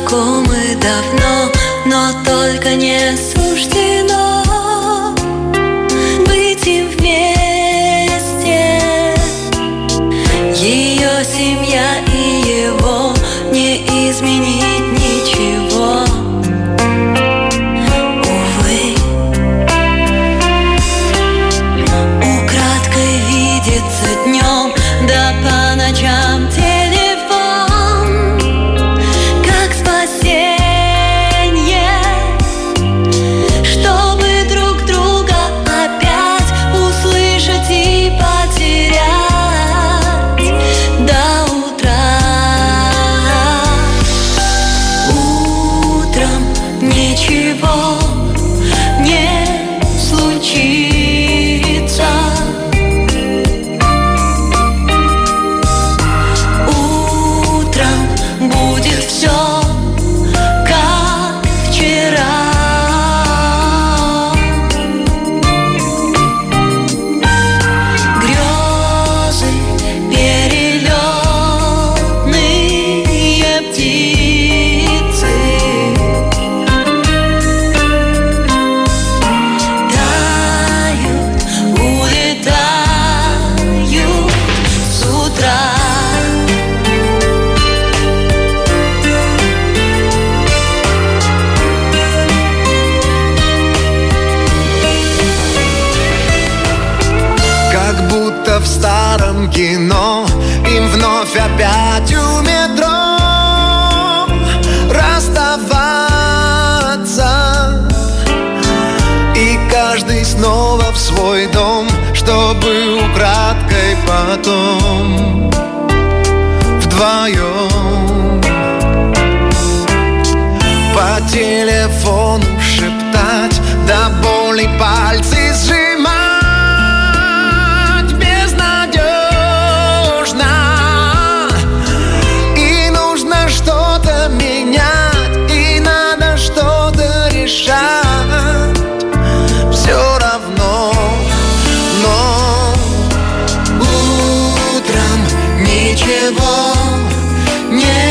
знакомы давно, но только не суждено быть им вместе. Ее семья и его не изменить ничего. Увы, украдкой видится днем, да по ночам телефон, как спасение, чтобы друг друга опять услышать и потерять до утра. Утром ничего не случится. Утром будет все как вчера. Грезы перелетные птицы тают, улетают с утра. Как будто в старом кино им вновь опять у метро расставаться. И каждый снова в свой дом, чтобы украдкой потом вдвоем по телефону шептать, до боли пальцы сжимать. Безнадежно, и нужно что-то менять, и надо что-то решать. Все равно, но утром ничего не